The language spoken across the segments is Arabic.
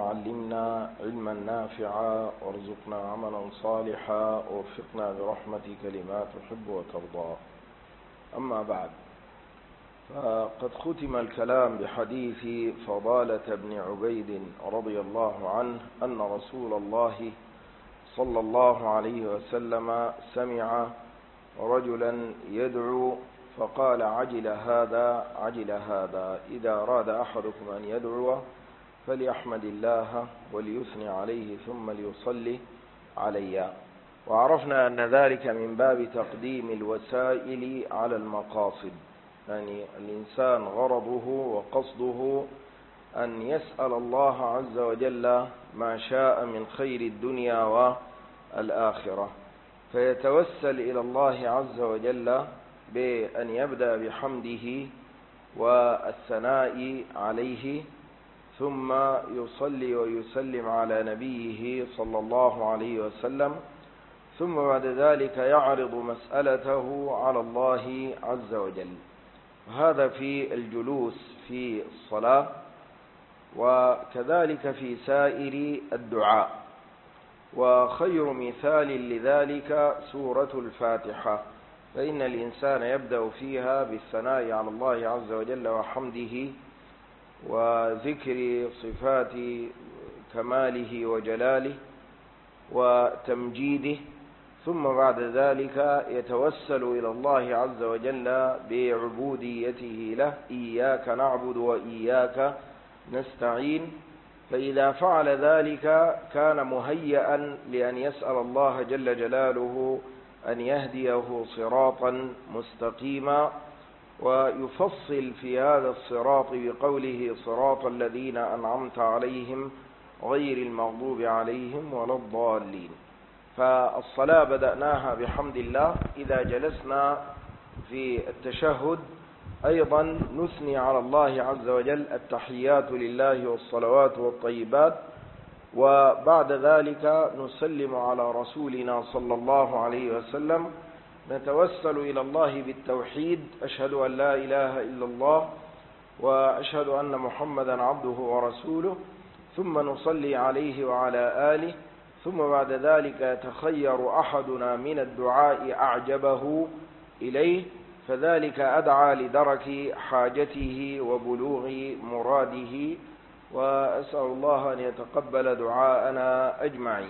علمنا علما نافعا وارزقنا عملا صالحا ووفقنا برحمتك لما تحب وترضى. أما بعد، فقد ختم الكلام بحديث فضالة بن عبيد رضي الله عنه أن رسول الله صلى الله عليه وسلم سمع رجلا يدعو فقال: عجل هذا عجل هذا، إذا أراد أحدكم أن يدعو فليحمد الله وليثني عليه ثم ليصلي علي. وعرفنا أن ذلك من باب تقديم الوسائل على المقاصد، يعني الإنسان غرضه وقصده أن يسأل الله عز وجل ما شاء من خير الدنيا والآخرة، فيتوسل إلى الله عز وجل بأن يبدأ بحمده والثناء عليه، ثم يصلي ويسلم على نبيه صلى الله عليه وسلم، ثم بعد ذلك يعرض مسألته على الله عز وجل. هذا في الجلوس في الصلاة، وكذلك في سائر الدعاء. وخير مثال لذلك سورة الفاتحة، فإن الإنسان يبدأ فيها بالثناء على الله عز وجل وحمده وذكر صفات كماله وجلاله وتمجيده، ثم بعد ذلك يتوسل إلى الله عز وجل بعبوديته له: إياك نعبد وإياك نستعين. فإذا فعل ذلك كان مهيئا لأن يسأل الله جل جلاله أن يهديه صراطا مستقيما، ويفصل في هذا الصراط بقوله: صراط الذين أنعمت عليهم غير المغضوب عليهم ولا الضالين. فالصلاة بدأناها بحمد الله. إذا جلسنا في التشهد أيضا نثني على الله عز وجل: التحيات لله والصلوات والطيبات. وبعد ذلك نسلم على رسولنا صلى الله عليه وسلم، نتوسل إلى الله بالتوحيد: أشهد أن لا إله إلا الله وأشهد أن محمدا عبده ورسوله، ثم نصلي عليه وعلى آله. ثم بعد ذلك يتخير أحدنا من الدعاء أعجبه إليه، فذلك أدعى لدرك حاجته وبلوغ مراده. وأسأل الله أن يتقبل دعاءنا أجمعين.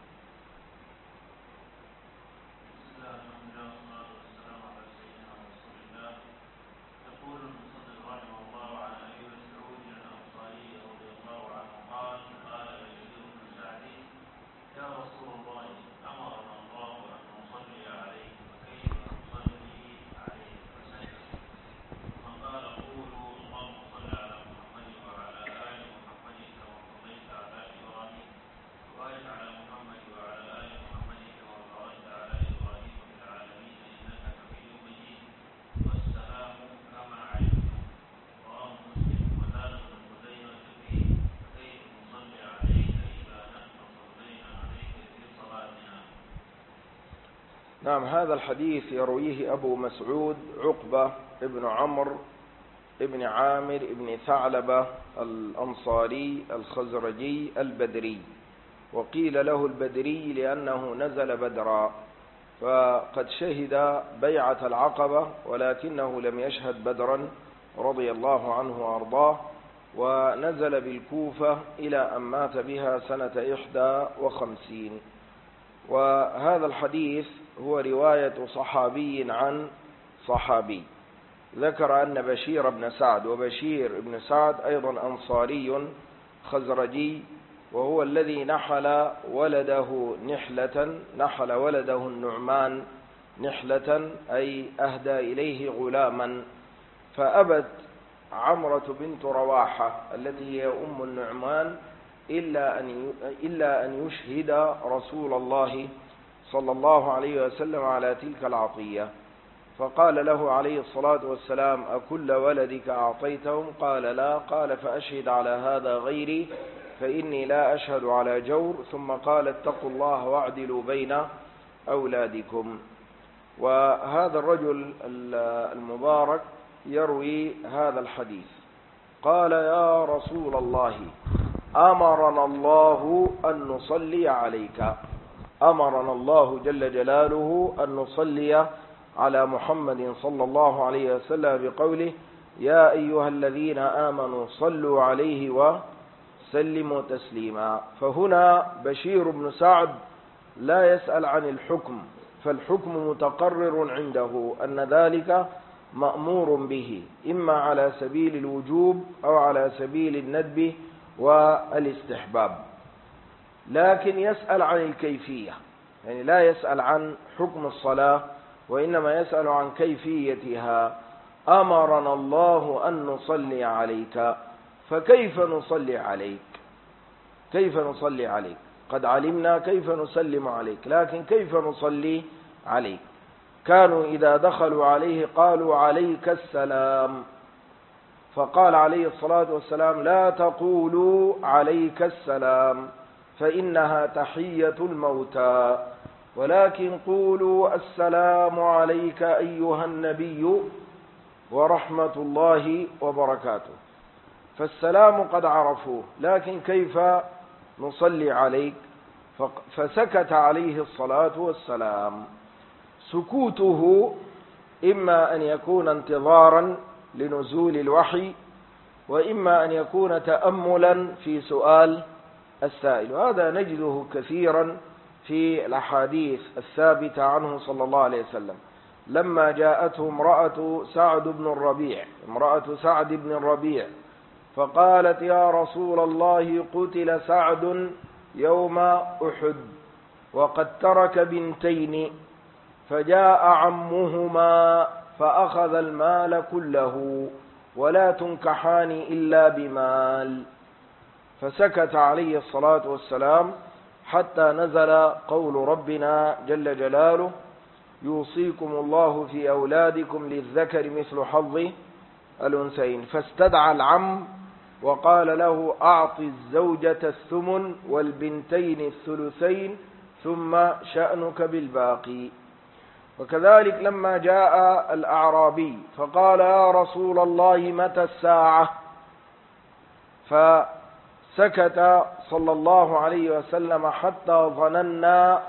نعم، هذا الحديث يرويه أبو مسعود عقبة ابن عمرو ابن عامر ابن ثعلبة الأنصاري الخزرجي البدري، وقيل له البدري لأنه نزل بدرا، فقد شهد بيعة العقبة ولكنه لم يشهد بدرا رضي الله عنه وأرضاه، ونزل بالكوفة إلى أن مات بها سنة 51. وهذا الحديث هو رواية صحابي عن صحابي. ذكر أن بشير بن سعد، وبشير بن سعد أيضا أنصاري خزرجي، وهو الذي نحل ولده نحلة، نحل ولده النعمان نحلة، أي أهدى إليه غلاما، فأبت عمرة بنت رواحة التي هي أم النعمان إلا أن يشهد رسول الله صلى الله عليه وسلم على تلك العطية. فقال له عليه الصلاة والسلام: أكل ولدك أعطيتهم؟ قال: لا. قال: فأشهد على هذا غيري فإني لا أشهد على جور. ثم قال: اتقوا الله واعدلوا بين أولادكم. وهذا الرجل المبارك يروي هذا الحديث. قال: يا رسول الله، أمرنا الله أن نصلي عليك. أمرنا الله جل جلاله أن نصلي على محمد صلى الله عليه وسلم بقوله يا أيها الذين آمنوا صلوا عليه وسلموا تسليما. فهنا بشير بن سعد لا يسأل عن الحكم، فالحكم متقرر عنده أن ذلك مأمور به، إما على سبيل الوجوب أو على سبيل الندب والاستحباب، لكن يسأل عن الكيفية، يعني لا يسأل عن حكم الصلاة وإنما يسأل عن كيفيتها. أمرنا الله أن نصلي عليك، فكيف نصلي عليك؟ كيف نصلي عليك؟ قد علمنا كيف نسلم عليك، لكن كيف نصلي عليك؟ كانوا إذا دخلوا عليه قالوا عليك السلام، فقال عليه الصلاة والسلام لا تقولوا عليك السلام فإنها تحية الموتى، ولكن قولوا السلام عليك أيها النبي ورحمة الله وبركاته. فالسلام قد عرفوه، لكن كيف نصلي عليك؟ فسكت عليه الصلاة والسلام. سكوته إما أن يكون انتظارا لنزول الوحي، وإما أن يكون تأملا في سؤال السائل، وهذا نجده كثيرا في الأحاديث الثابتة عنه صلى الله عليه وسلم. لما جاءته امرأة سعد بن الربيع فقالت يا رسول الله قتل سعد يوم أحد وقد ترك بنتين، فجاء عمهما فأخذ المال كله ولا تنكحان إلا بمال، فسكت عليه الصلاة والسلام حتى نزل قول ربنا جل جلاله يوصيكم الله في أولادكم للذكر مثل حظ الأنثيين، فاستدعى العم وقال له أعط الزوجة الثمن والبنتين الثلثين ثم شأنك بالباقي. وكذلك لما جاء الأعرابي فقال يا رسول الله متى الساعة، فسكت صلى الله عليه وسلم حتى ظننا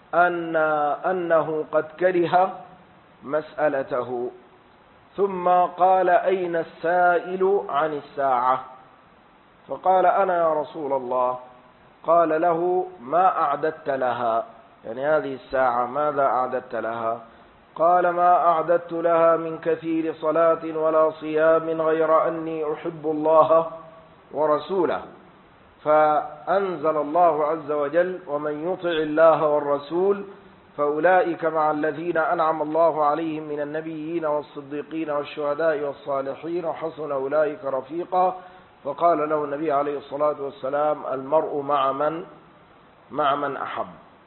أنه قد كره مسألته، ثم قال أين السائل عن الساعة؟ فقال أنا يا رسول الله. قال له ما أعددت لها، يعني هذه الساعة ماذا أعددت لها؟ قال ما أعددت لها من كثير صلاة ولا صيام غير أني أحب الله ورسوله. فأنزل الله عز وجل ومن يطع الله والرسول فأولئك مع الذين أنعم الله عليهم من النبيين والصديقين والشهداء والصالحين وحسن أولئك رفيقا. فقال له النبي عليه الصلاة والسلام المرء مع من أحب.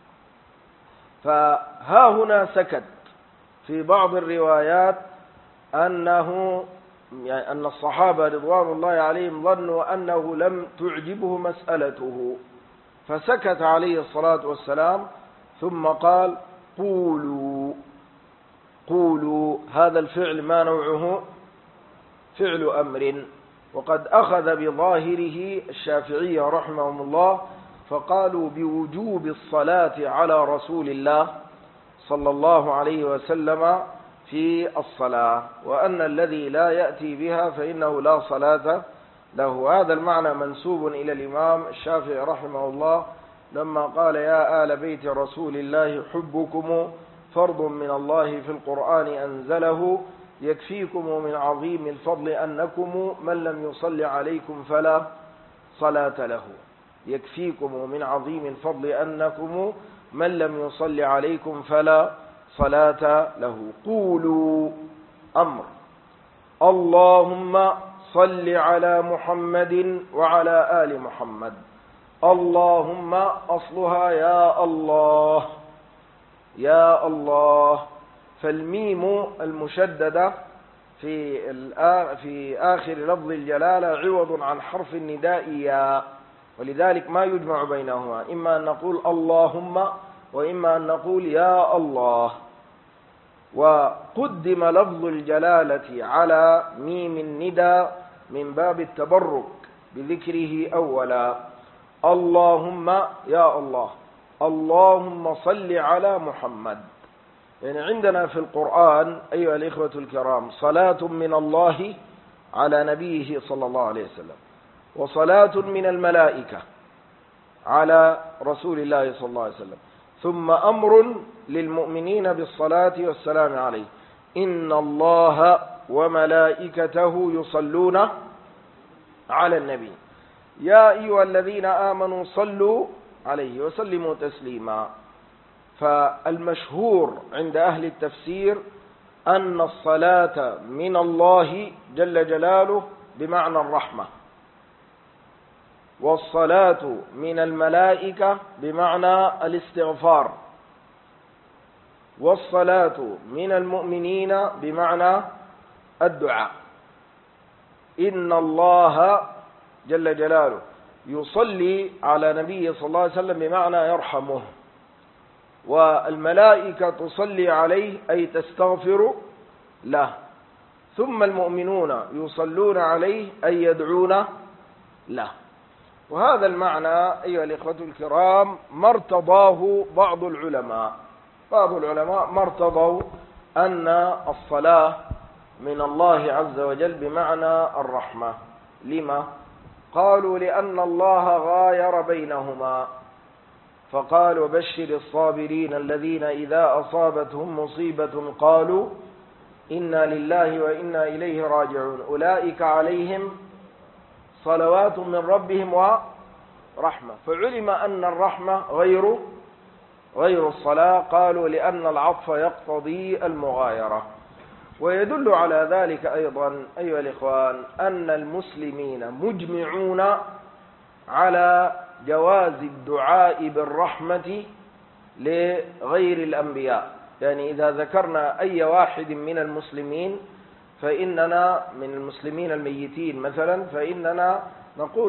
فها هنا سكت. في بعض الروايات أن الصحابة رضوان الله عليهم ظنوا أنه لم تعجبه مسألته، فسكت عليه الصلاة والسلام ثم قال قولوا. هذا الفعل ما نوعه؟ فعل أمر، وقد أخذ بظاهره الشافعية رحمهم الله فقالوا بوجوب الصلاة على رسول الله صلى الله عليه وسلم في الصلاة، وأن الذي لا يأتي بها فإنه لا صلاة له. هذا المعنى منسوب إلى الإمام الشافعي رحمه الله لما قال يا آل بيت رسول الله حبكم فرض من الله في القرآن أنزله يكفيكم من عظيم الفضل أنكم من لم يصل عليكم فلا صلاة له. يكفيكم من عظيم الفضل أنكم من لم يصل عليكم فلا صلاة له. قولوا أمر. اللهم صل على محمد وعلى آل محمد. اللهم أصلها يا الله يا الله، فالميم المشددة في آخر لفظ الجلالة عوض عن حرف النداء يا، ولذلك ما يجمع بينهما، إما أن نقول اللهم وإما أن نقول يا الله. وقدم لفظ الجلالة على ميم النداء من باب التبرك بذكره أولا. اللهم يا الله، اللهم صل على محمد. يعني عندنا في القرآن أيها الإخوة الكرام صلاة من الله على نبيه صلى الله عليه وسلم، وصلاة من الملائكة على رسول الله صلى الله عليه وسلم، ثم أمر للمؤمنين بالصلاة والسلام عليه. إن الله وملائكته يصلون على النبي يا أيها الذين آمنوا صلوا عليه وسلموا تسليما. فالمشهور عند أهل التفسير أن الصلاة من الله جل جلاله بمعنى الرحمة، والصلاة من الملائكة بمعنى الاستغفار، والصلاة من المؤمنين بمعنى الدعاء. إن الله جل جلاله يصلي على نبيه صلى الله عليه وسلم بمعنى يرحمه، والملائكة تصلي عليه أي تستغفر له، ثم المؤمنون يصلون عليه أي يدعون له. وهذا المعنى أيها الإخوة الكرام ما ارتضاه بعض العلماء ما ارتضوا أن الصلاة من الله عز وجل بمعنى الرحمة. لما؟ قالوا لأن الله غاير بينهما، فقال وبشر الصابرين الذين إذا أصابتهم مصيبة قالوا إنا لله وإنا إليه راجعون أولئك عليهم صلوات من ربهم ورحمة. فعلم أن الرحمة غير الصلاة، قالوا لأن العطف يقتضي المغايرة. ويدل على ذلك أيضا أيها الإخوان أن المسلمين مجمعون على جواز الدعاء بالرحمة لغير الأنبياء. يعني إذا ذكرنا أي واحد من المسلمين فإننا من المسلمين الميتين مثلا فإننا نقول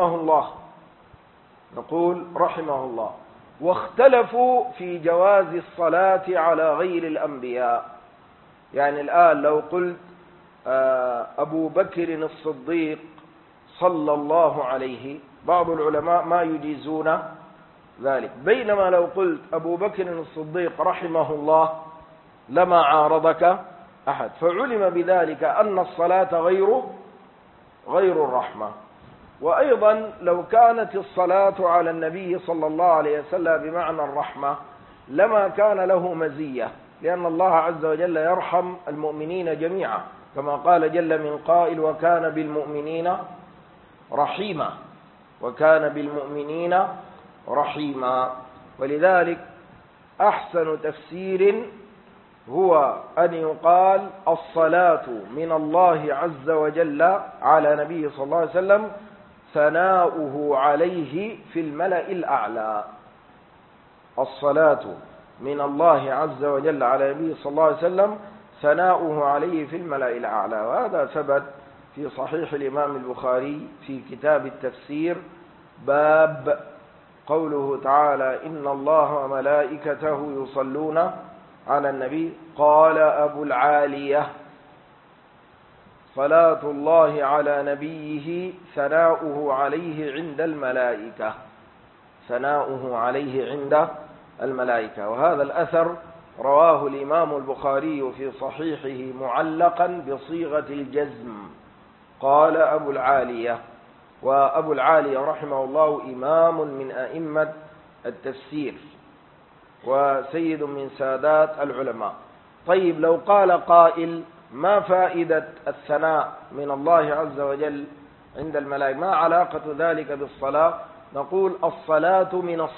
رحمه الله. واختلفوا في جواز الصلاة على غير الأنبياء. يعني الآن لو قلت أبو بكر الصديق صلى الله عليه، بعض العلماء ما يجيزون ذلك، بينما لو قلت أبو بكر الصديق رحمه الله لما عارضك أحد. فعلم بذلك أن الصلاة غير الرحمة. وأيضا لو كانت الصلاة على النبي صلى الله عليه وسلم بمعنى الرحمة لما كان له مزية، لأن الله عز وجل يرحم المؤمنين جميعا، كما قال جل من قائل وكان بالمؤمنين رحيما. ولذلك أحسن تفسير هو أن يقال الصلاة من الله عز وجل على نبيه صلى الله عليه وسلم ثناؤه عليه في الملأ الأعلى. الصلاة من الله عز وجل على نبيه صلى الله عليه وسلم ثناؤه عليه في الملأ الأعلى. وهذا ثبت في صحيح الإمام البخاري في كتاب التفسير باب قوله تعالى إن الله وملائكته يصلون على النبي. قال أبو العالية صلاة الله على نبيه ثناؤه عليه عند الملائكة. وهذا الأثر رواه الإمام البخاري في صحيحه معلقا بصيغة الجزم. قال أبو العالية. وأبو العالية رحمه الله إمام من أئمة التفسير وسيد من سادات العلماء. طيب لو قال قائل ما فائدة الثناء من الله عز وجل عند الملائكة، ما علاقة ذلك بالصلاة؟ نقول الصلاة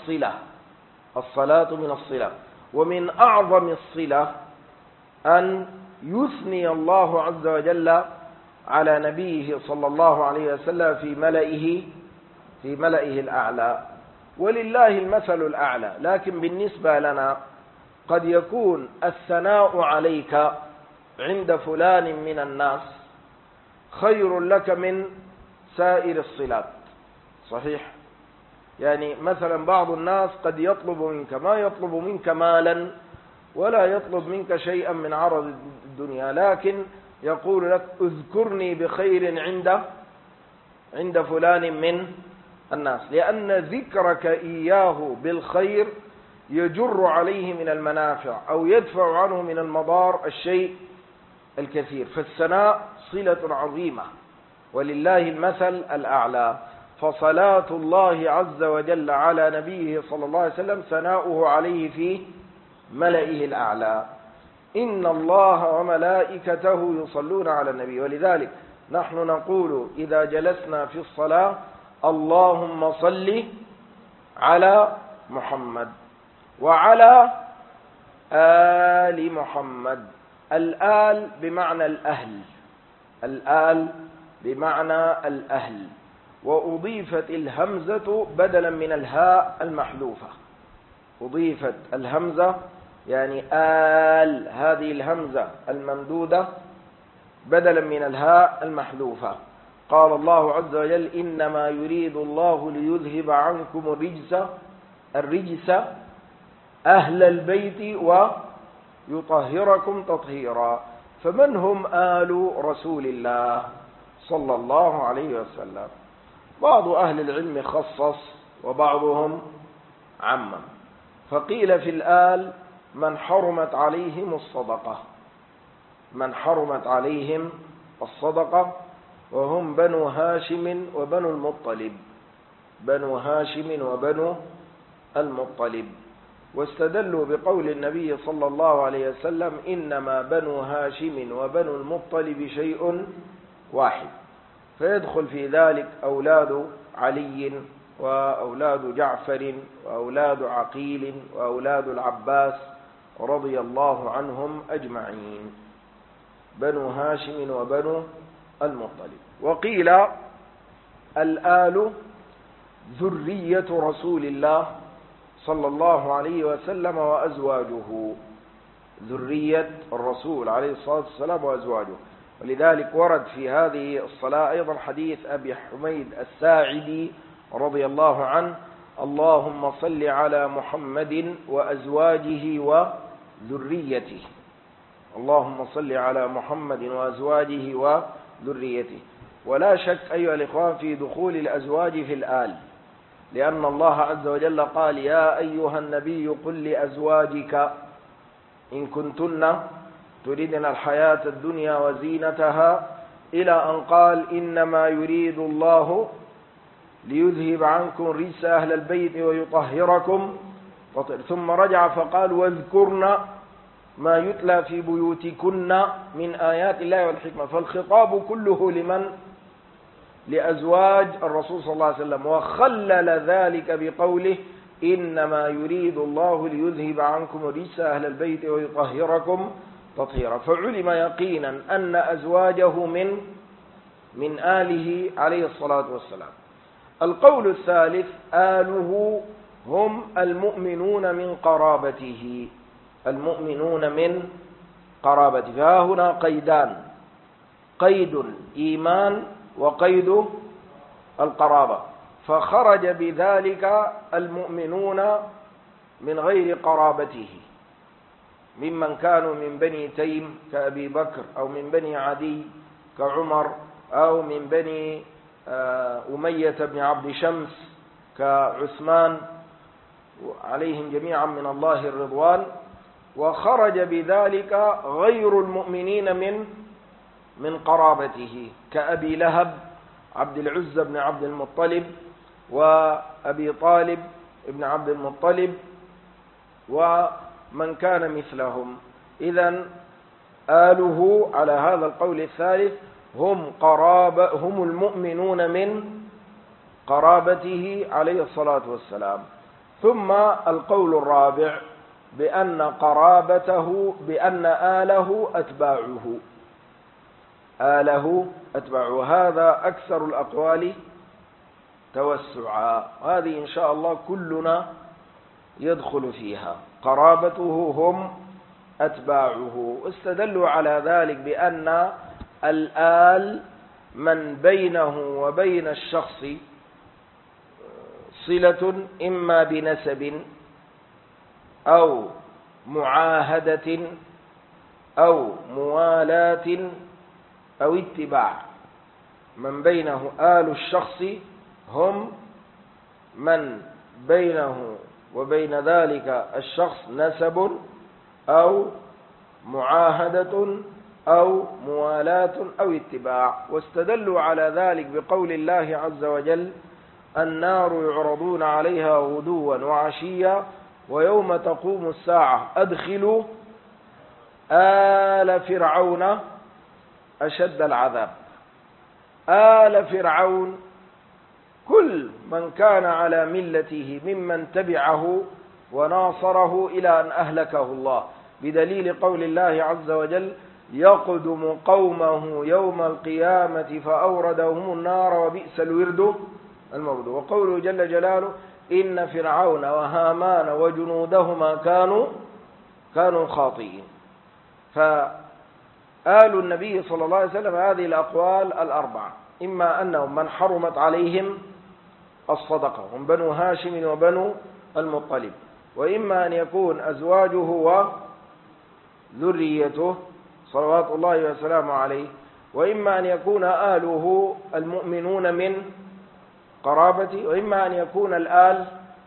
من الصلة، ومن أعظم الصلة أن يثني الله عز وجل على نبيه صلى الله عليه وسلم في ملئه الأعلى، ولله المثل الأعلى. لكن بالنسبة لنا قد يكون الثناء عليك عند فلان من الناس خير لك من سائر الصلات. صحيح؟ يعني مثلا بعض الناس قد يطلب منك ما يطلب منك مالا ولا يطلب منك شيئا من عرض الدنيا، لكن يقول لك اذكرني بخير عند فلان من الناس، لأن ذكرك إياه بالخير يجر عليه من المنافع أو يدفع عنه من المضار الشيء الكثير. فالثناء صلة عظيمة، ولله المثل الأعلى. فصلاة الله عز وجل على نبيه صلى الله عليه وسلم ثناؤه عليه في ملئه الأعلى. إن الله وملائكته يصلون على النبي، ولذلك نحن نقول إذا جلسنا في الصلاة: اللهم صل على محمد وعلى آل محمد. الآل بمعنى الأهل، الآل بمعنى الأهل، وأضيفت الهمزة بدلا من الهاء المحذوفة. أضيفت الهمزة يعني آل، هذه الهمزة الممدودة بدلا من الهاء المحذوفة. قال الله عز وجل: إنما يريد الله ليذهب عنكم الرجس أهل البيت ويطهركم تطهيرا. فمن هم آل رسول الله صلى الله عليه وسلم؟ بعض أهل العلم خصص وبعضهم عمم، فقيل في الآل من حرمت عليهم الصدقة، من حرمت عليهم الصدقة، وهم بنو هاشم وبنو المطلب، بنو هاشم وبنو المطلب. واستدلوا بقول النبي صلى الله عليه وسلم: إنما بنو هاشم وبنو المطلب شيء واحد. فيدخل في ذلك أولاد علي وأولاد جعفر وأولاد عقيل وأولاد العباس رضي الله عنهم أجمعين، بنو هاشم وبنو المطلب. وقيل الآل ذرية رسول الله صلى الله عليه وسلم وأزواجه، ذرية الرسول عليه الصلاة والسلام وأزواجه. ولذلك ورد في هذه الصلاة أيضا حديث أبي حميد الساعدي رضي الله عنه: اللهم صل على محمد وأزواجه وذريته، اللهم صل على محمد وأزواجه وذريته. ولا شك أيها الإخوان في دخول الأزواج في الآل، لأن الله عز وجل قال: يا أيها النبي قل لأزواجك إن كنتن تريدن الحياة الدنيا وزينتها، إلى أن قال: إنما يريد الله ليذهب عنكم رجس أهل البيت ويطهركم تطهيرا. ثم رجع فقال: واذكرن ما يتلى في بيوتكن من آيات الله والحكمة. فالخطاب كله لمن؟ لأزواج الرسول صلى الله عليه وسلم، وخلل ذلك بقوله: إنما يريد الله ليذهب عنكم رجس أهل البيت ويطهركم تطهيرا. فعلم يقينا أن أزواجه من آله عليه الصلاة والسلام. القول الثالث: آله هم المؤمنون من قرابته، المؤمنون من قرابته. فها هنا قيدان: قيد الإيمان وقيد القرابة. فخرج بذلك المؤمنون من غير قرابته، ممن كانوا من بني تيم كأبي بكر، أو من بني عدي كعمر، أو من بني أمية بن عبد شمس كعثمان، عليهم جميعا من الله الرضوان. وخرج بذلك غير المؤمنين من قرابته كأبي لهب عبد العزى بن عبد المطلب، وأبي طالب ابن عبد المطلب، ومن كان مثلهم. إذن آله على هذا القول الثالث هم المؤمنون من قرابته عليه الصلاة والسلام. ثم القول الرابع بأن قرابته، بأن آله أتباعه، آله أتباعه. هذا أكثر الأقوال توسعا، هذه إن شاء الله كلنا يدخل فيها. قرابته هم أتباعه. استدلوا على ذلك بأن الآل من بينه وبين الشخص صلة إما بنسب أو معاهدة أو موالاة أو اتباع. من بينه آل الشخص هم من بينه وبين ذلك الشخص نسب أو معاهدة أو موالاة أو اتباع. واستدلوا على ذلك بقول الله عز وجل: النار يعرضون عليها غدوا وعشيا ويوم تقوم الساعة أدخلوا آل فرعون أشد العذاب. آل فرعون كل من كان على ملته ممن تبعه وناصره إلى أن أهلكه الله، بدليل قول الله عز وجل: يقدم قومه يوم القيامة فأوردهم النار وبئس الورد المورود. وقوله جل جلاله: إن فرعون وهامان وجنودهما كانوا خاطئين. فآل النبي صلى الله عليه وسلم هذه الأقوال الأربعة: إما أنهم من حرمت عليهم الصدقة هم بنو هاشم وبنو المطلب، وإما أن يكون أزواجه وذريته صلوات الله وسلامه عليه، وإما أن يكون آله المؤمنون من قرابته، وإما أن يكون الآل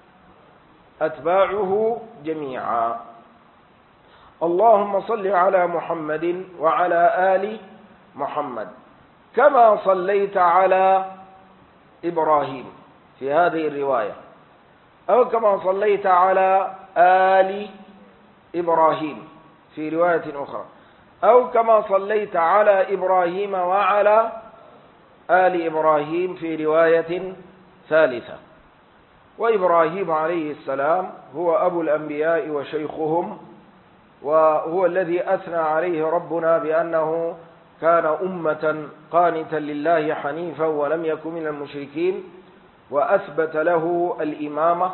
أتباعه جميعا. اللهم صل على محمد وعلى آل محمد كما صليت على إبراهيم في هذه الرواية، أو كما صليت على آل إبراهيم في رواية أخرى، أو كما صليت على إبراهيم وعلى آل إبراهيم في رواية ثالثة. وإبراهيم عليه السلام هو أبو الأنبياء وشيخهم، وهو الذي أثنى عليه ربنا بأنه كان أمة قانتا لله حنيفا ولم يكن من المشركين، وأثبت له الإمامة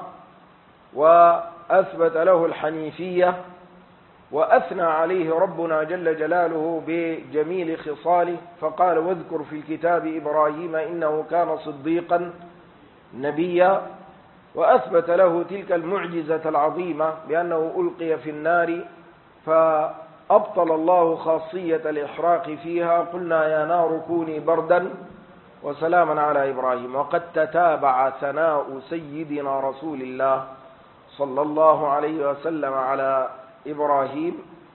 وأثبت له الحنيفية، وأثنى عليه ربنا جل جلاله بجميل خصاله، فقال: واذكر في الكتاب إبراهيم إنه كان صديقا نبيا. وأثبت له تلك المعجزة العظيمة بأنه ألقي في النار فأبطل الله خاصية الإحراق فيها: قلنا يا نار كوني بردا وسلاما على إبراهيم. وقد تتابع ثناء سيدنا رسول الله صلى الله عليه وسلم على إبراهيم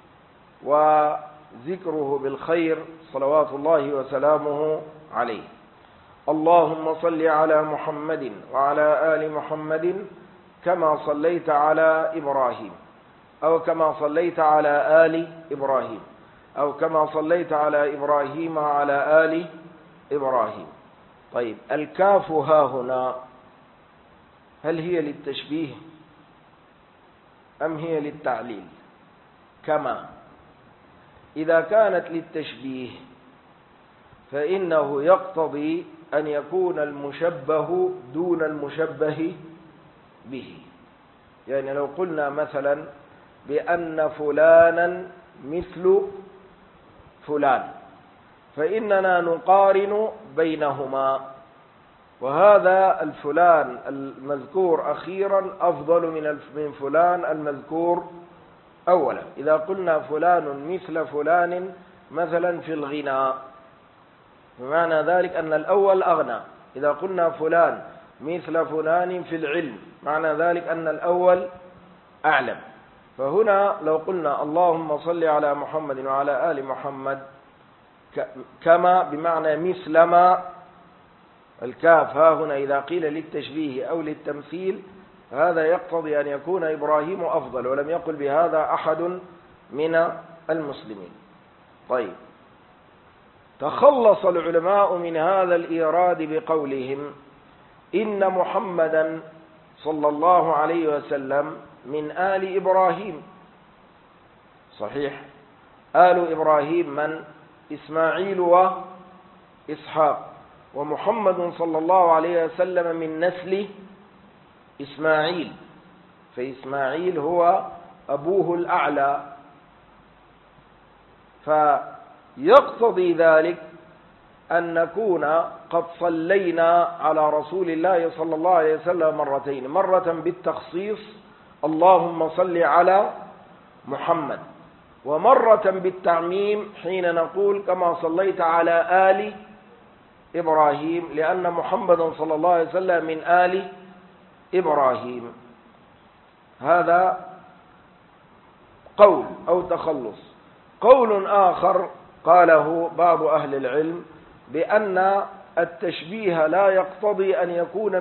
وذكره بالخير صلوات الله وسلامه عليه. اللهم صل على محمد وعلى آل محمد كما صليت على إبراهيم، أو كما صليت على آل إبراهيم، أو كما صليت على إبراهيم وعلى آل إبراهيم. طيب، الكاف ها هنا هل هي للتشبيه أم هي للتعليل؟ كما إذا كانت للتشبيه فإنه يقتضي أن يكون المشبه دون المشبه به. يعني لو قلنا مثلا بأن فلانا مثل فلان، فإننا نقارن بينهما، وهذا الفلان المذكور أخيرا أفضل من فلان المذكور أولا. إذا قلنا فلان مثل فلان مثلا في الغناء، بمعنى ذلك أن الأول أغنى. إذا قلنا فلان مثل فلان في العلم، معنى ذلك أن الأول أعلم. فهنا لو قلنا اللهم صل على محمد وعلى آل محمد كما بمعنى مثل ما، الكاف ها هنا إذا قيل للتشبيه أو للتمثيل هذا يقتضي أن يكون إبراهيم أفضل، ولم يقل بهذا أحد من المسلمين. طيب، تخلص العلماء من هذا الإيراد بقولهم إن محمدا صلى الله عليه وسلم من آل إبراهيم. صحيح، آل إبراهيم من؟ إسماعيل وإسحاق، ومحمد صلى الله عليه وسلم من نسل إسماعيل، فإسماعيل هو أبوه الأعلى. فيقتضي ذلك أن نكون قد صلينا على رسول الله صلى الله عليه وسلم مرتين، مرة بالتخصيص اللهم صل على محمد، ومرة بالتعميم حين نقول كما صليت على آل إبراهيم لأن محمدا صلى الله عليه وسلم من آل إبراهيم. هذا قول أو تخلص. قول آخر قاله بعض أهل العلم بأن التشبيه لا يقتضي أن يكون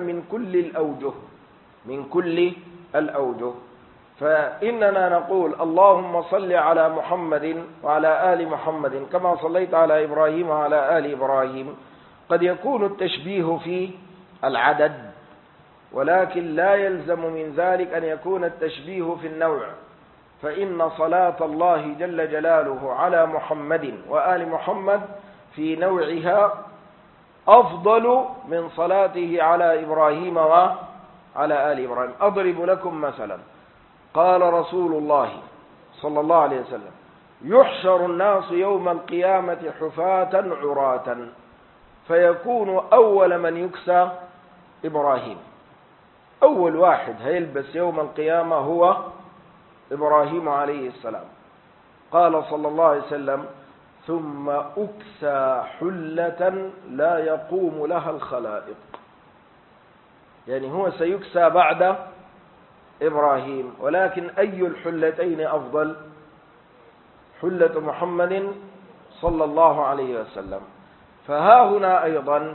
من كل الأوجه، فإننا نقول اللهم صل على محمد وعلى آل محمد كما صليت على إبراهيم وعلى آل إبراهيم. قد يكون التشبيه في العدد، ولكن لا يلزم من ذلك أن يكون التشبيه في النوع، فإن صلاة الله جل جلاله على محمد وآل محمد في نوعها أفضل من صلاته على إبراهيم وعلى آل إبراهيم. أضرب لكم مثلا. قال رسول الله صلى الله عليه وسلم: يحشر الناس يوم القيامة حفاة عراة، فيكون أول من يكسى إبراهيم. أول واحد هيلبس يوم القيامة هو إبراهيم عليه السلام. قال صلى الله عليه وسلم: ثم أكسى حلة لا يقوم لها الخلائق. يعني هو سيكسى بعد إبراهيم، ولكن أي الحلتين أفضل؟ حلة محمد صلى الله عليه وسلم. فها هنا أيضا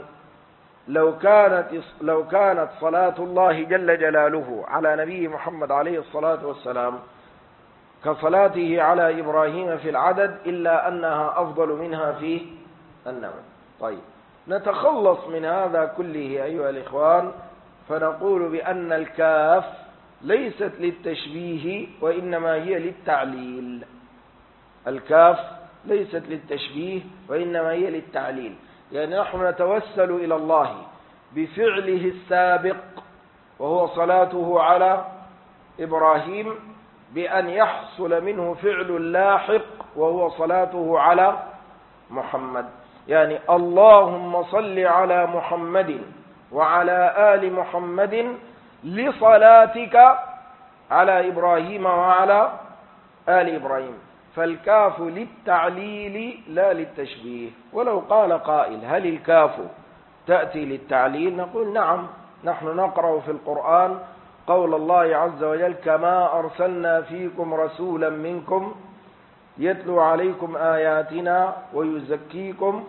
لو كانت صلاة الله جل جلاله على نبي محمد عليه الصلاة والسلام كصلاته على إبراهيم في العدد، إلا أنها أفضل منها في النوع. طيب، نتخلص من هذا كله أيها الإخوان، فنقول بأن الكاف ليست للتشبيه وإنما هي للتعليل. الكاف ليست للتشبيه وإنما هي للتعليل. يعني نحن نتوسل إلى الله بفعله السابق وهو صلاته على إبراهيم بأن يحصل منه فعل لاحق وهو صلاته على محمد. يعني اللهم صل على محمد وعلى آل محمد لصلاتك على إبراهيم وعلى آل إبراهيم. فالكاف للتعليل لا للتشبيه. ولو قال قائل: هل الكاف تأتي للتعليل؟ نقول: نعم. نحن نقرأ في القرآن قول الله عز وجل: كما أرسلنا فيكم رسولا منكم يتلو عليكم آياتنا ويزكيكم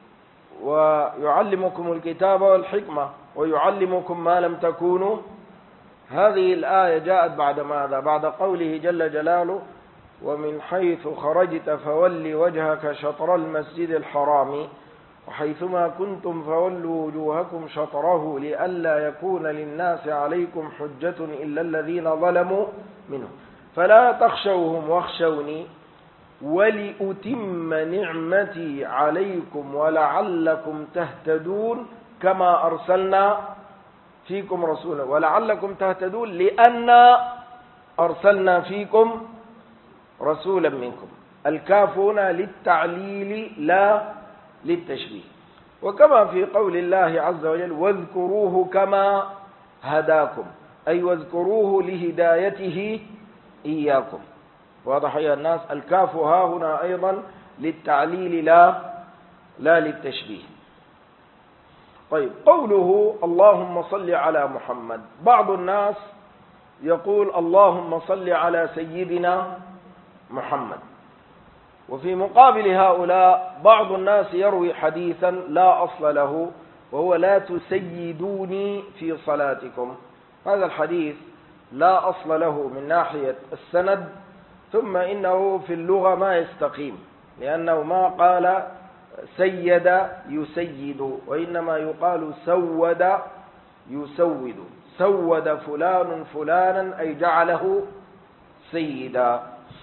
ويعلمكم الكتاب والحكمة ويعلمكم ما لم تكونوا. هذه الآية جاءت بعد ماذا؟ بعد قوله جل جلاله: ومن حيث خرجت فول وجهك شطر المسجد الحرام وحيثما كنتم فولوا وجوهكم شطره لئلا يكون للناس عليكم حجة إلا الذين ظلموا منهم فلا تخشوهم واخشوني ولأتم نعمتي عليكم ولعلكم تهتدون كما أرسلنا فيكم رسولا. ولعلكم تهتدون لأن أرسلنا فيكم رسولا منكم. الكاف هنا للتعليل لا للتشبيه. وكما في قول الله عز وجل: واذكروه كما هداكم، أي واذكروه لهدايته إياكم. واضح يا الناس؟ الكاف ها هنا أيضا للتعليل لا للتشبيه. طيب، قوله اللهم صل على محمد، بعض الناس يقول اللهم صل على سيدنا محمد، وفي مقابل هؤلاء بعض الناس يروي حديثا لا أصل له، وهو لا تسيدوني في صلاتكم. هذا الحديث لا أصل له من ناحية السند، ثم إنه في اللغة ما يستقيم، لأنه ما قال سيد يسيد، وإنما يقال سود يسود. سود فلان فلانا أي جعله سيدا.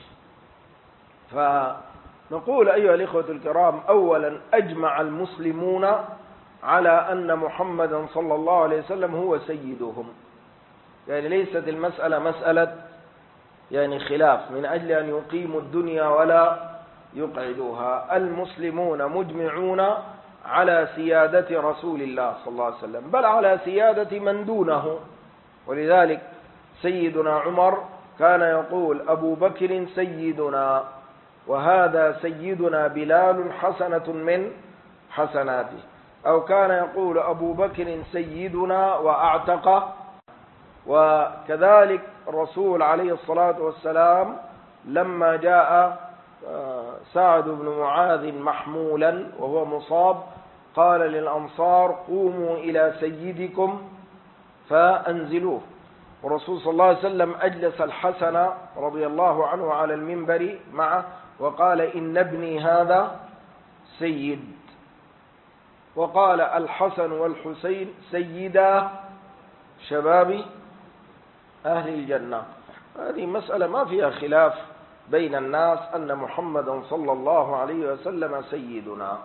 فنقول أيها الإخوة الكرام: أولا، أجمع المسلمون على أن محمدا صلى الله عليه وسلم هو سيدهم. يعني ليست المسألة مسألة خلاف من أجل أن يقيموا الدنيا ولا يقعدوها. المسلمون مجمعون على سيادة رسول الله صلى الله عليه وسلم، بل على سيادة من دونه. ولذلك سيدنا عمر كان يقول: أبو بكر سيدنا، وهذا سيدنا بلال حسنة من حسناته. أو كان يقول أبو بكر سيدنا وأعتقه. وكذلك الرسول عليه الصلاة والسلام لما جاء سعد بن معاذ محمولا وهو مصاب قال للأنصار قوموا إلى سيدكم فأنزلوه. والرسول صلى الله عليه وسلم أجلس الحسن رضي الله عنه على المنبر معه وقال إن ابني هذا سيد، وقال الحسن والحسين سيدا شباب أهل الجنة. هذه مسألة ما فيها خلاف بين الناس أن محمدا صلى الله عليه وسلم سيدنا.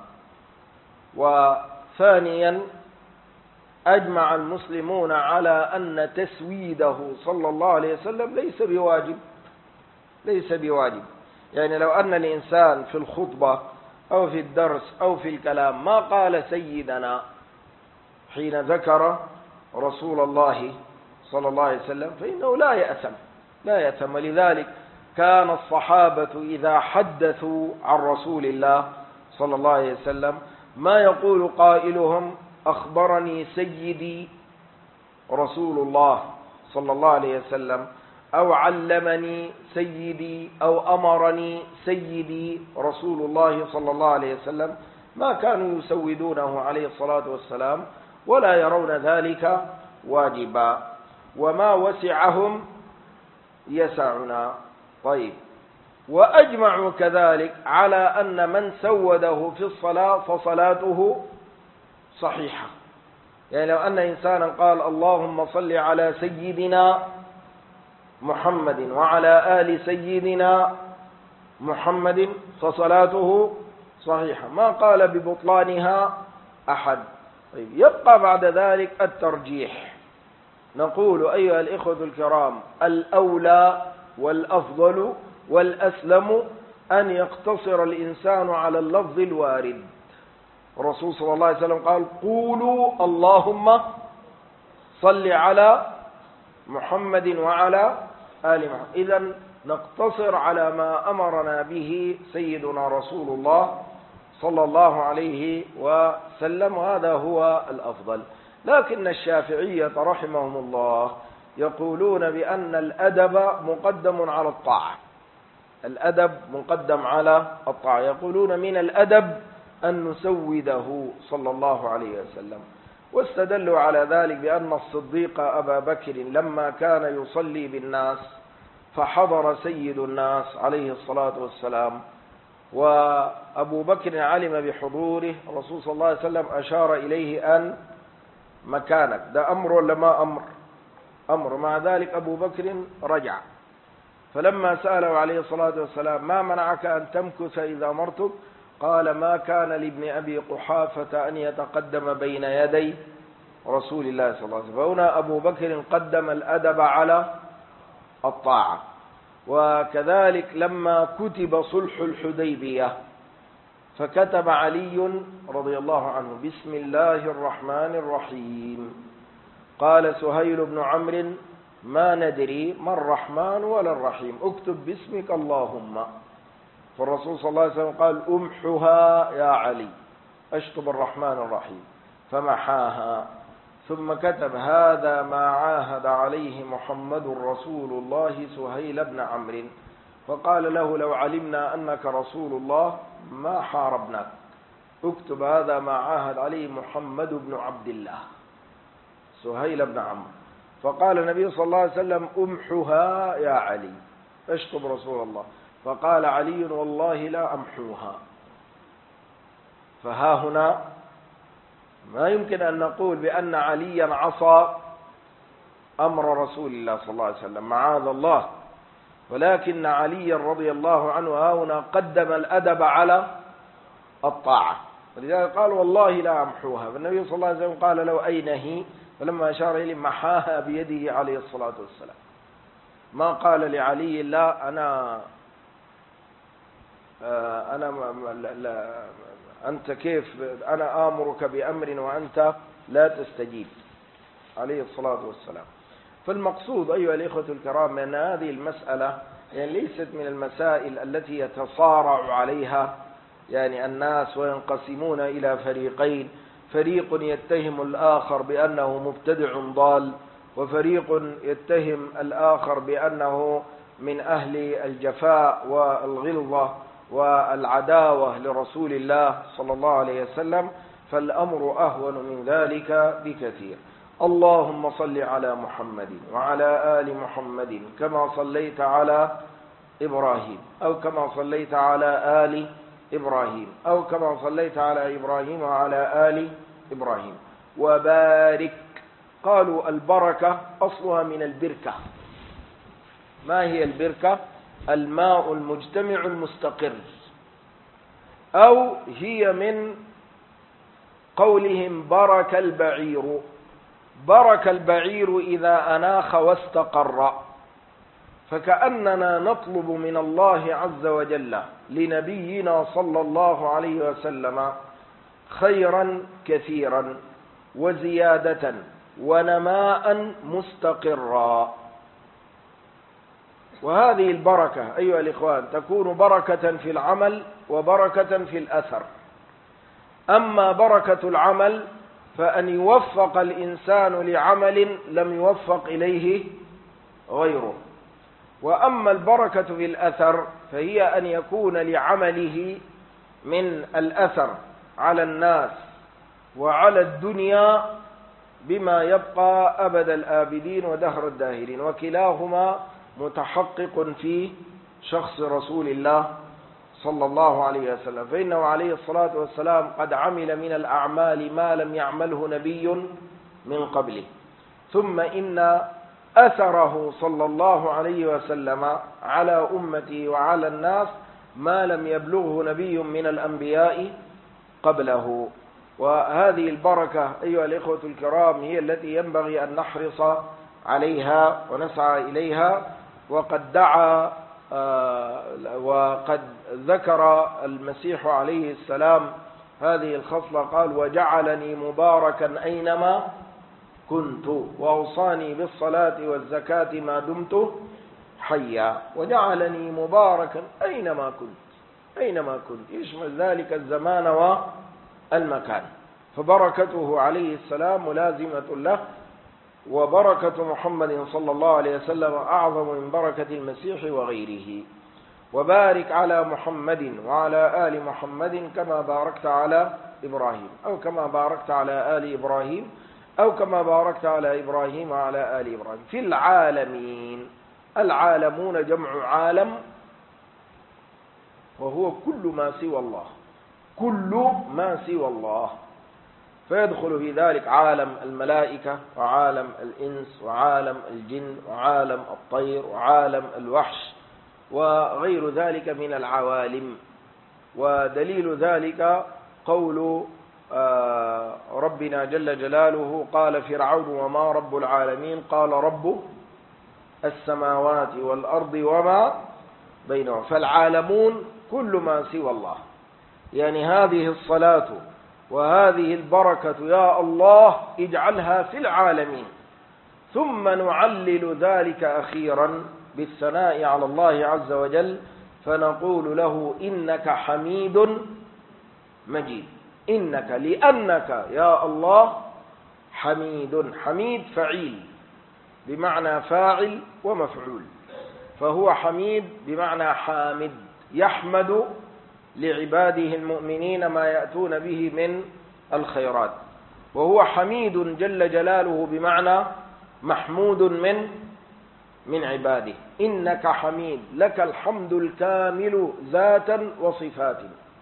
وثانيا أجمع المسلمون على أن تسويده صلى الله عليه وسلم ليس بواجب. يعني لو أن الإنسان في الخطبة أو في الدرس أو في الكلام ما قال سيدنا حين ذكر رسول الله صلى الله عليه وسلم فإنه لا يأثم. ولذلك كان الصحابة إذا حدثوا عن رسول الله صلى الله عليه وسلم ما يقول قائلهم أخبرني سيدي رسول الله صلى الله عليه وسلم أو علمني سيدي أو أمرني سيدي رسول الله صلى الله عليه وسلم. ما كانوا يسودونه عليه الصلاة والسلام ولا يرون ذلك واجبا، وما وسعهم يسعنا. طيب، وأجمعوا كذلك على أن من سوده في الصلاة فصلاته صحيحة. يعني لو أن إنسانا قال اللهم صل على سيدنا محمد وعلى آل سيدنا محمد فصلاته صحيحة، ما قال ببطلانها أحد. طيب، يبقى بعد ذلك الترجيح. نقول أيها الإخوة الكرام الأولى والأفضل والأسلم أن يقتصر الإنسان على اللفظ الوارد. الرسول صلى الله عليه وسلم قال قولوا اللهم صل على محمد وعلى آل محمد. إذن نقتصر على ما أمرنا به سيدنا رسول الله صلى الله عليه وسلم، وهذا هو الأفضل. لكن الشافعية رحمهم الله يقولون بأن الأدب مقدم على الطاعة. الأدب مقدم على الطاعة. يقولون من الأدب أن نسوده صلى الله عليه وسلم. واستدلوا على ذلك بأن الصديق أبا بكر لما كان يصلي بالناس فحضر سيد الناس عليه الصلاة والسلام، وأبو بكر علم بحضوره، الرسول صلى الله عليه وسلم أشار إليه أن مكانك. ده أمر ولا ما أمر؟ مع ذلك أبو بكر رجع، فلما سأله عليه الصلاة والسلام ما منعك أن تمكث إذا أمرتك؟ قال ما كان لابن أبي قحافة أن يتقدم بين يدي رسول الله صلى الله عليه وسلم. فهنا أبو بكر قدم الأدب على الطاعة. وكذلك لما كتب صلح الحديبية فكتب علي رضي الله عنه بسم الله الرحمن الرحيم. قال سهيل بن عمرو ما ندري ما الرحمن ولا الرحيم، اكتب باسمك اللهم. فالرسول صلى الله عليه وسلم قال امحها يا علي، اشطب الرحمن الرحيم، فمحاها. ثم كتب هذا ما عاهد عليه محمد رسول الله سهيل بن عمرو، فقال له لو علمنا أنك رسول الله ما حاربناك، اكتب هذا ما عاهد عليه محمد بن عبد الله سهيل بن عمرو. فقال النبي صلى الله عليه وسلم امحها يا علي، اشطب رسول الله. فقال علي والله لا أمحوها. فها هنا ما يمكن أن نقول بأن عليا عصى أمر رسول الله صلى الله عليه وسلم، معاذ الله، ولكن عليا رضي الله عنه هنا قدم الأدب على الطاعة، ولذلك قال والله لا أمحوها. فالنبي صلى الله عليه وسلم قال له أين هي؟ فلما أشار إليه محاها بيده عليه الصلاة والسلام. ما قال لعلي لا أنا أنت كيف أنا آمرك بأمر وأنت لا تستجيب عليه الصلاة والسلام. فالمقصود أيها الإخوة الكرام أن هذه المسألة يعني ليست من المسائل التي يتصارع عليها يعني الناس وينقسمون إلى فريقين، فريق يتهم الآخر بأنه مبتدع ضال، وفريق يتهم الآخر بأنه من أهل الجفاء والغلظة والعداوة لرسول الله صلى الله عليه وسلم، فالأمر أهون من ذلك بكثير. اللهم صل على محمد وعلى آل محمد كما صليت على إبراهيم، أو كما صليت على آل إبراهيم، أو كما صليت على إبراهيم وعلى آل إبراهيم، وبارك. قالوا البركة أصلها من البركة. ما هي البركة؟ الماء المجتمع المستقر، أو هي من قولهم برك البعير. برك البعير إذا أناخ واستقر، فكأننا نطلب من الله عز وجل لنبينا صلى الله عليه وسلم خيرا كثيرا وزيادة ونماء مستقرا. وهذه البركة أيها الإخوان تكون بركة في العمل وبركة في الأثر. أما بركة العمل فأن يوفق الإنسان لعمل لم يوفق إليه غيره، وأما البركة في الأثر فهي أن يكون لعمله من الأثر على الناس وعلى الدنيا بما يبقى أبد الآبدين ودهر الداهرين، وكلاهما متحقق في شخص رسول الله صلى الله عليه وسلم، فإنه عليه الصلاة والسلام قد عمل من الأعمال ما لم يعمله نبي من قبله، ثم إن أثره صلى الله عليه وسلم على أمته وعلى الناس ما لم يبلغه نبي من الأنبياء قبله. وهذه البركة أيها الإخوة الكرام هي التي ينبغي أن نحرص عليها ونسعى إليها. وقد ذكر المسيح عليه السلام هذه الخصلة، قال: وجعلني مباركا أينما كنت وأوصاني بالصلاة والزكاة ما دمت حيا. وجعلني مباركا أينما كنت يشمل ذلك الزمان والمكان، فبركته عليه السلام ملازمة له، وبركة محمد صلى الله عليه وسلم أعظم من بركة المسيح وغيره. وبارك على محمد وعلى آل محمد كما باركت على إبراهيم، أو كما باركت على آل إبراهيم، أو كما باركت على إبراهيم وعلى آل إبراهيم في العالمين. العالمون جمع عالم، وهو كل ما سوى الله، كل ما سوى الله، فيدخل في ذلك عالم الملائكة وعالم الإنس وعالم الجن وعالم الطير وعالم الوحش وغير ذلك من العوالم. ودليل ذلك قول ربنا جل جلاله: قال فرعون وما رب العالمين قال رب السماوات والأرض وما بينهما. فالعالمون كل ما سوى الله، يعني هذه الصلاة وهذه البركة يا الله اجعلها في العالمين. ثم نعلل ذلك أخيرا بالثناء على الله عز وجل، فنقول له: إنك حميد مجيد. إنك لأنك يا الله حميد. حميد فعيل بمعنى فاعل ومفعول، فهو حميد بمعنى حامد، يحمد لعباده المؤمنين ما يأتون به من الخيرات، وهو حميد جل جلاله بمعنى محمود من عباده. إنك حميد لك الحمد الكامل ذاتا وصفات.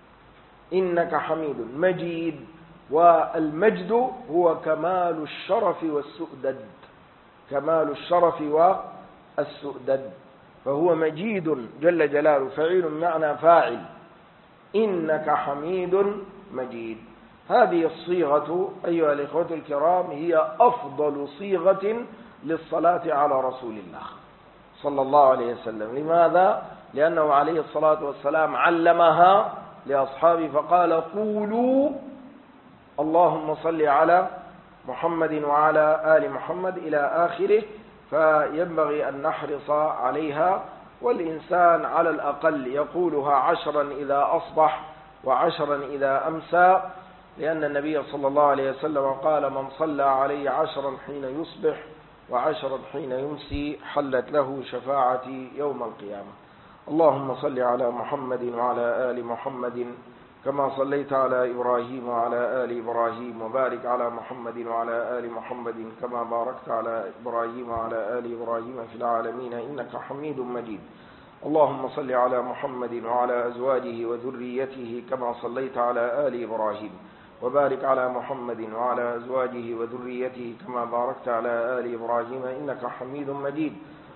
إنك حميد مجيد، والمجد هو كمال الشرف والسؤدد، كمال الشرف والسؤدد، فهو مجيد جل جلاله، فعيل معنى فاعل. إنك حميد مجيد. هذه الصيغة أيها الإخوة الكرام هي أفضل صيغة للصلاة على رسول الله صلى الله عليه وسلم. لماذا؟ لأنه عليه الصلاة والسلام علمها لأصحابه فقال: قولوا اللهم صل على محمد وعلى آل محمد إلى آخره. فينبغي أن نحرص عليها، والإنسان على الأقل يقولها 10 إذا أصبح و10 إذا أمسى، لأن النبي صلى الله عليه وسلم قال: من صلى علي 10 حين يصبح و10 حين يمسي حلت له شفاعتي يوم القيامة. اللهم صل على محمد وعلى آل محمد كما صليت على إبراهيم وعلى آل إبراهيم، وبارك على محمد وعلى آل محمد كما باركت على إبراهيم وعلى آل إبراهيم في العالمين إنك حميد مجيد. اللهم صل على محمد وعلى أزواجه وذريته كما صليت على آل إبراهيم، وبارك على محمد وعلى أزواجه وذريته كما باركت على آل إبراهيم إنك حميد مجيد.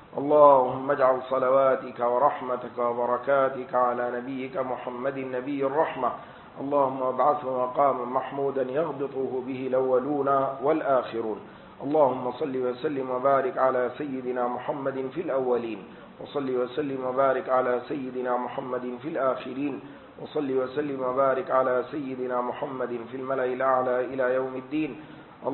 اللهم اجعل صلواتك ورحمتك وبركاتك على نبيك محمد نبي الرحمة. اللهم ابعثه مقاما محمودا يغبطه به الأولون والآخرون. اللهم صل وسلم وبارك على سيدنا محمد في الأولين، وصل وسلم وبارك على سيدنا محمد في الآخرين، وصل وسلم وبارك على سيدنا محمد في الملأ الأعلى إلى يوم الدين.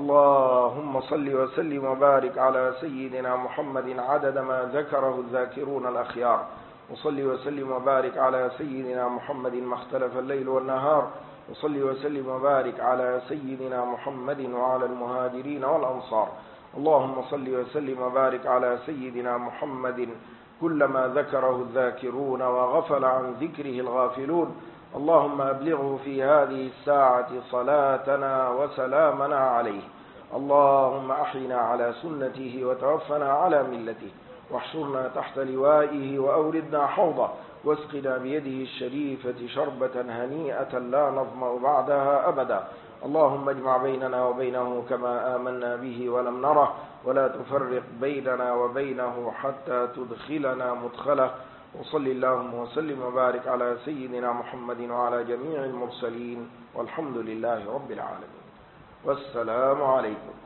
اللهم صل وسلم وبارك على سيدنا محمد عدد ما ذكره الذاكرون الأخيار، وصل وسلم وبارك على سيدنا محمد ما اختلف الليل والنهار، وصل وسلم وبارك على سيدنا محمد وعلى المهاجرين والأنصار. اللهم صل وسلم وبارك على سيدنا محمد كلما ذكره الذاكرون وغفل عن ذكره الغافلون. اللهم أبلغه في هذه الساعة صلاتنا وسلامنا عليه. اللهم أحينا على سنته وتوفنا على ملته، واحشرنا تحت لوائه وأوردنا حوضه، واسقنا بيده الشريفة شربة هنيئة لا نظمأ بعدها أبدا. اللهم اجمع بيننا وبينه كما آمنا به ولم نره، ولا تفرق بيننا وبينه حتى تدخلنا مدخله. وصل اللهم وسلم وبارك على سيدنا محمد وعلى جميع المرسلين، والحمد لله رب العالمين، والسلام عليكم.